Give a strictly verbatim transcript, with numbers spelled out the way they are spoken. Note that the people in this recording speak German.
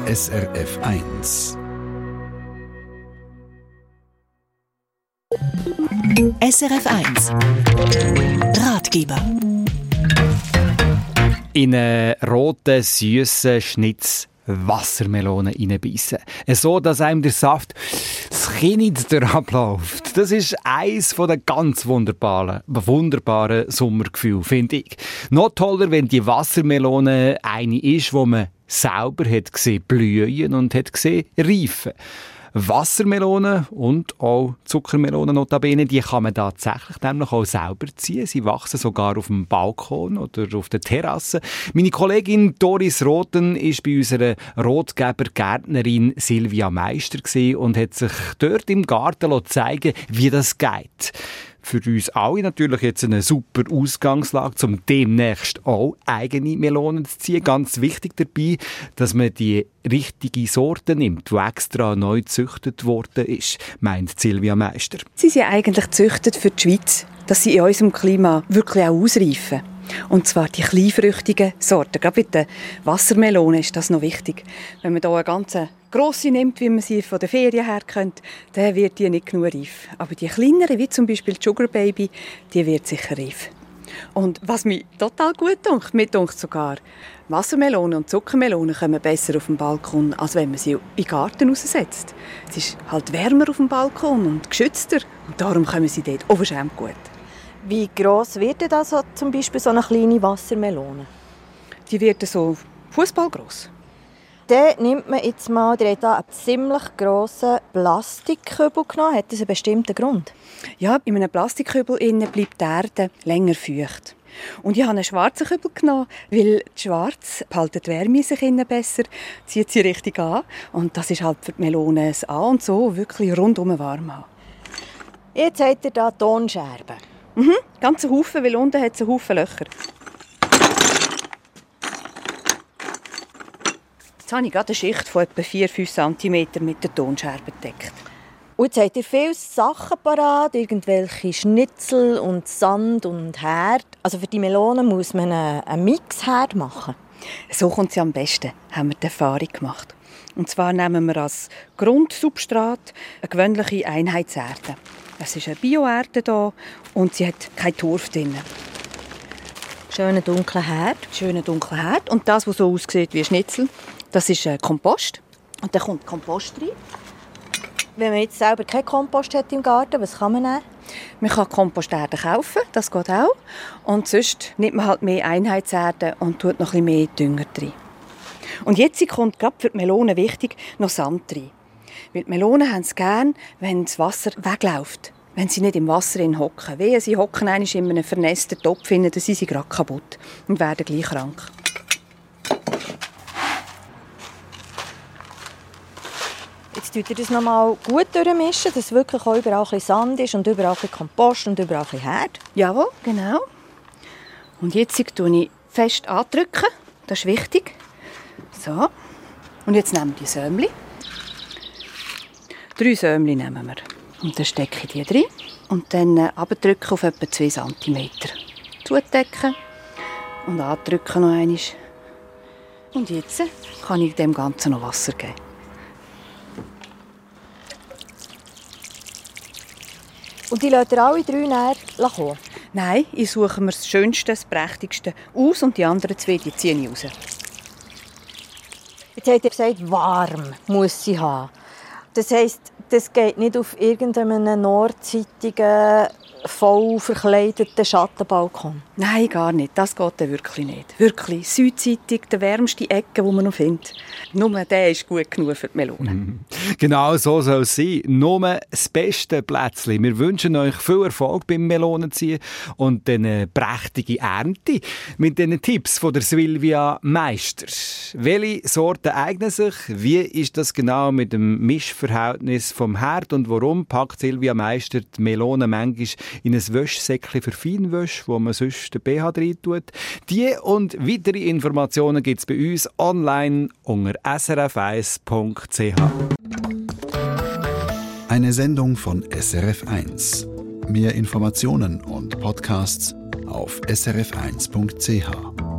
S R F eins. S R F eins Ratgeber. In einen roten, süssen Schnitz Wassermelone reinbeissen. So, dass einem der Saft das Kinn abläuft. Das ist eines der ganz wunderbaren, wunderbaren Sommergefühle, finde ich. Noch toller, wenn die Wassermelone eine ist, die man selber hat gesehen blühen und hat gesehen reifen. Wassermelonen und auch Zuckermelonen notabene, die kann man tatsächlich nämlich auch selber ziehen. Sie wachsen sogar auf dem Balkon oder auf der Terrasse. Meine Kollegin Doris Rothen war bei unserer Rotgeber-Gärtnerin Silvia Meister und hat sich dort im Garten zeigen lassen, wie das geht. Für uns alle natürlich jetzt eine super Ausgangslage, um demnächst auch eigene Melonen zu ziehen. Ganz wichtig dabei, dass man die richtige Sorte nimmt, die extra neu gezüchtet worden ist, meint Silvia Meister. Sie sind eigentlich gezüchtet für die Schweiz, dass sie in unserem Klima wirklich auch ausreifen. Und zwar die kleinfrüchtigen Sorten. Gerade bei der Wassermelone ist das noch wichtig. Wenn man hier eine ganz grosse nimmt, wie man sie von der Ferien her kennt, dann wird die nicht genug reif. Aber die kleineren, wie zum Beispiel die Sugar Baby, die wird sicher reif. Und was mich total gut dunkt, mir dunkt sogar, Wassermelonen und Zuckermelonen kommen besser auf den Balkon, als wenn man sie in den Garten raussetzt. Es ist halt wärmer auf dem Balkon und geschützter. Und darum kommen sie dort unverschämt gut. Wie gross wird denn das so, zum Beispiel so eine kleine Wassermelone? Die wird so fußballgross. Dann nimmt man jetzt mal, der hat hier einen ziemlich grossen Plastikkübel genommen. Hat das einen bestimmten Grund? Ja, in einem Plastikkübel innen bleibt die Erde länger feucht. Und ich habe einen schwarzen Kübel genommen, weil schwarz behaltet die Wärme sich innen besser, zieht sie richtig an. Und das ist halt für die Melone das A und so wirklich rundum warm haben. Jetzt habt ihr hier Tonscherben. Mhm, ganz ein Haufen, weil unten hat es einen Haufen Löcher. Jetzt habe ich gerade eine Schicht von etwa vier bis fünf Zentimeter mit der Tonscherbe gedeckt. Und jetzt habt ihr viele Sachen parat, irgendwelche Schnitzel und Sand und Herd. Also für die Melone muss man einen Mixherd machen. So kommt sie am besten, haben wir die Erfahrung gemacht. Und zwar nehmen wir als Grundsubstrat eine gewöhnliche Einheitserde. Es ist eine Bioerde da und sie hat keinen Torf drin. Schöner dunkler Herd. Schöner dunkler Herd. Und das, was so aussieht wie Schnitzel, das ist Kompost. Und da kommt Kompost rein. Wenn man jetzt selber keinen Kompost hat im Garten, was kann man nehmen? Man kann Komposterde kaufen, das geht auch. Und sonst nimmt man halt mehr Einheitserde und tut noch ein bisschen mehr Dünger rein. Und jetzt kommt gerade für die Melonen wichtig noch Sand rein. Weil die Melonen haben es gern, wenn das Wasser wegläuft. Wenn sie nicht im Wasser hocken. Wehe, sie hocken einmal in einem vernässten Topf, dann sind sie gerade kaputt und werden gleich krank. Jetzt tut ihr das noch mal gut durchmischen, dass wirklich auch überall ein bisschen Sand ist und überall ein bisschen Kompost und überall ein bisschen Herd. Jawohl, genau. Und jetzt drücke ich fest andrücken. Das ist wichtig. So. Und jetzt nehmen wir die Sämli. Drei Sämli nehmen wir. Und dann stecke ich die drin. Und dann abdrücken auf etwa zwei Zentimeter. Zudecken. Und andrücken noch einmal. Und jetzt kann ich dem Ganzen noch Wasser geben. Und die lässt ihr alle drei näher kommen? Nein, ich suche mir das Schönste, das Prächtigste aus und die anderen zwei die ziehe ich raus. Jetzt habt ihr gesagt, warm muss sie haben. Das heisst, das geht nicht auf irgendeinem nordseitigen, voll verkleideten Schattenbalkon? Nein, gar nicht. Das geht dann wirklich nicht. Wirklich südseitig, der wärmste Ecke, die man noch findet. Nur der ist gut genug für die Melonen. Genau so soll es sein. Nur das beste Plätzchen. Wir wünschen euch viel Erfolg beim Melonenziehen und eine prächtige Ernte mit den Tipps von der Silvia Meister. Welche Sorten eignen sich? Wie ist das genau mit dem Mischverhältnis vom Herd und warum packt Silvia Meister die Melonen manchmal in ein Wäschsäckchen für Feinwäsche, wo man sonst den B H rein tut? Die und weitere Informationen gibt es bei uns online unter s r f eins punkt c h. Eine Sendung von S R F eins. Mehr Informationen und Podcasts auf s r f eins punkt c h.